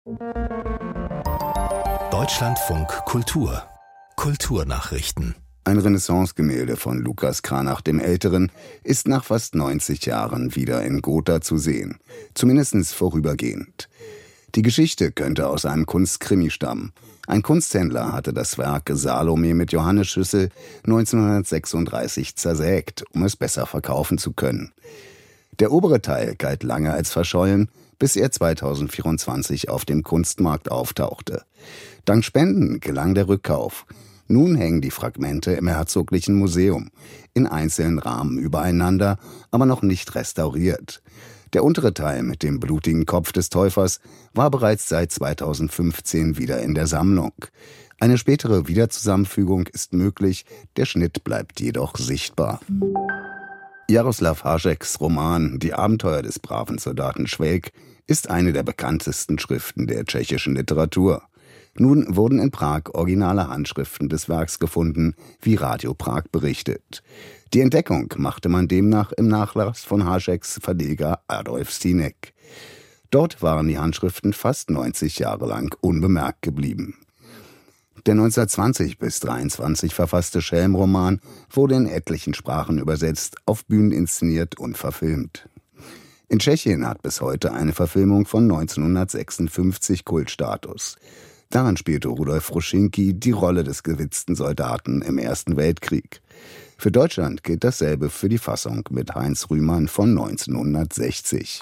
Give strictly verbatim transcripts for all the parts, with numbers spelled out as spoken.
Deutschlandfunk Kultur. Kulturnachrichten. Ein Renaissance-Gemälde von Lukas Cranach dem Älteren ist nach fast neunzig Jahren wieder in Gotha zu sehen. Zumindest vorübergehend. Die Geschichte könnte aus einem Kunstkrimi stammen. Ein Kunsthändler hatte das Werk Salome mit Johannisschüssel neunzehnhundertsechsunddreißig zersägt, um es besser verkaufen zu können. Der obere Teil galt lange als verschollen, bis er zweitausendvierundzwanzig auf dem Kunstmarkt auftauchte. Dank Spenden gelang der Rückkauf. Nun hängen die Fragmente im Herzoglichen Museum, in einzelnen Rahmen übereinander, aber noch nicht restauriert. Der untere Teil mit dem blutigen Kopf des Täufers war bereits seit zweitausendfünfzehn wieder in der Sammlung. Eine spätere Wiederzusammenfügung ist möglich, der Schnitt bleibt jedoch sichtbar. Jaroslav Hašeks Roman »Die Abenteuer des braven Soldaten Švejk« ist eine der bekanntesten Schriften der tschechischen Literatur. Nun wurden in Prag originale Handschriften des Werks gefunden, wie Radio Prag berichtet. Die Entdeckung machte man demnach im Nachlass von Hašeks Verleger Adolf Sinek. Dort waren die Handschriften fast neunzig Jahre lang unbemerkt geblieben. Der neunzehnhundertzwanzig bis dreiundzwanzig verfasste Schelm-Roman wurde in etlichen Sprachen übersetzt, auf Bühnen inszeniert und verfilmt. In Tschechien hat bis heute eine Verfilmung von neunzehnhundertsechsundfünfzig Kultstatus. Daran spielte Rudolf Ruschinky die Rolle des gewitzten Soldaten im Ersten Weltkrieg. Für Deutschland gilt dasselbe für die Fassung mit Heinz Rühmann von neunzehnhundertsechzig.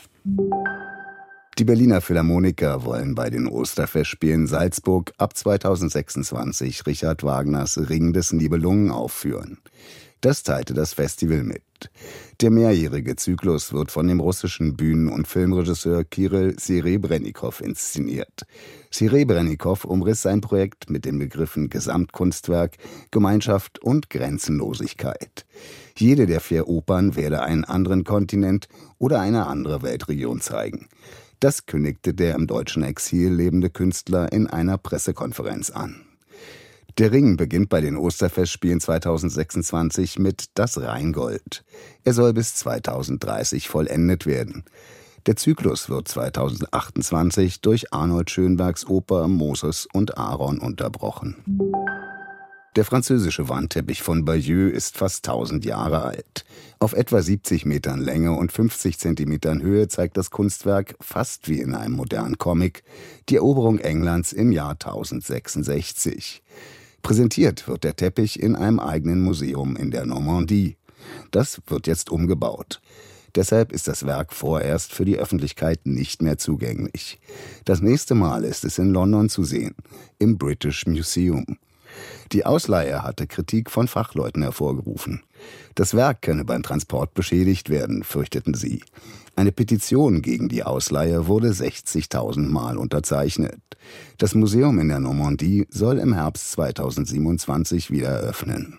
Die Berliner Philharmoniker wollen bei den Osterfestspielen Salzburg ab zweitausendsechsundzwanzig Richard Wagners Ring des Nibelungen aufführen. Das teilte das Festival mit. Der mehrjährige Zyklus wird von dem russischen Bühnen- und Filmregisseur Kirill Serebrennikov inszeniert. Serebrennikov umriss sein Projekt mit den Begriffen Gesamtkunstwerk, Gemeinschaft und Grenzenlosigkeit. Jede der vier Opern werde einen anderen Kontinent oder eine andere Weltregion zeigen. Das kündigte der im deutschen Exil lebende Künstler in einer Pressekonferenz an. Der Ring beginnt bei den Osterfestspielen zweitausendsechsundzwanzig mit Das Rheingold. Er soll bis zweitausenddreißig vollendet werden. Der Zyklus wird zweitausendachtundzwanzig durch Arnold Schönbergs Oper Moses und Aaron unterbrochen. Der französische Wandteppich von Bayeux ist fast tausend Jahre alt. Auf etwa siebzig Metern Länge und fünfzig Zentimetern Höhe zeigt das Kunstwerk, fast wie in einem modernen Comic, die Eroberung Englands im Jahr tausendsechsundsechzig. Präsentiert wird der Teppich in einem eigenen Museum in der Normandie. Das wird jetzt umgebaut. Deshalb ist das Werk vorerst für die Öffentlichkeit nicht mehr zugänglich. Das nächste Mal ist es in London zu sehen, im British Museum. Die Ausleihe hatte Kritik von Fachleuten hervorgerufen. Das Werk könne beim Transport beschädigt werden, fürchteten sie. Eine Petition gegen die Ausleihe wurde sechzigtausend Mal unterzeichnet. Das Museum in der Normandie soll im Herbst zweitausendsiebenundzwanzig wieder öffnen.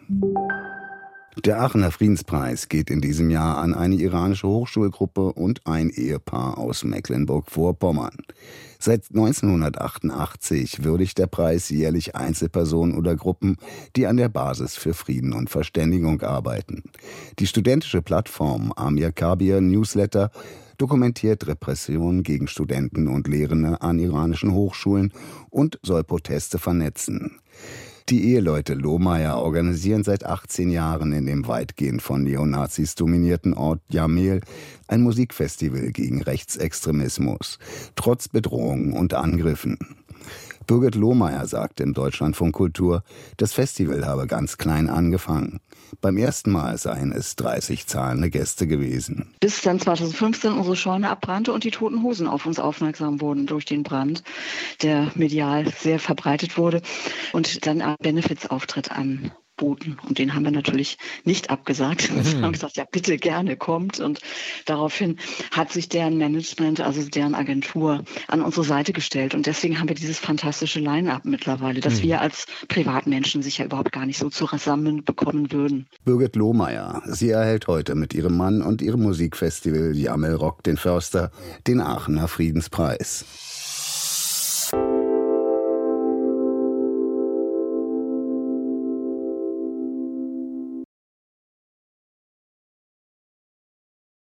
Der Aachener Friedenspreis geht in diesem Jahr an eine iranische Hochschulgruppe und ein Ehepaar aus Mecklenburg-Vorpommern. Seit neunzehnhundertachtundachtzig würdigt der Preis jährlich Einzelpersonen oder Gruppen, die an der Basis für Frieden und Verständigung arbeiten. Die studentische Plattform Amir Kabir Newsletter dokumentiert Repressionen gegen Studenten und Lehrende an iranischen Hochschulen und soll Proteste vernetzen. Die Eheleute Lohmeier organisieren seit achtzehn Jahren in dem weitgehend von Neonazis dominierten Ort Jamel ein Musikfestival gegen Rechtsextremismus, trotz Bedrohungen und Angriffen. Birgit Lohmeier sagte im Deutschlandfunk Kultur, das Festival habe ganz klein angefangen. Beim ersten Mal seien es dreißig zahlende Gäste gewesen. Bis dann zweitausendfünfzehn unsere Scheune abbrannte und die Toten Hosen auf uns aufmerksam wurden durch den Brand, der medial sehr verbreitet wurde und dann ein Benefits-Auftritt an boten. Und den haben wir natürlich nicht abgesagt. Wir Mhm. haben gesagt, ja bitte gerne kommt. Und daraufhin hat sich deren Management, also deren Agentur, an unsere Seite gestellt. Und deswegen haben wir dieses fantastische Line-up mittlerweile, das Mhm. wir als Privatmenschen sicher überhaupt gar nicht so zusammenbekommen würden. Birgit Lohmeier, sie erhält heute mit ihrem Mann und ihrem Musikfestival Jamel Rock den Förster den Aachener Friedenspreis.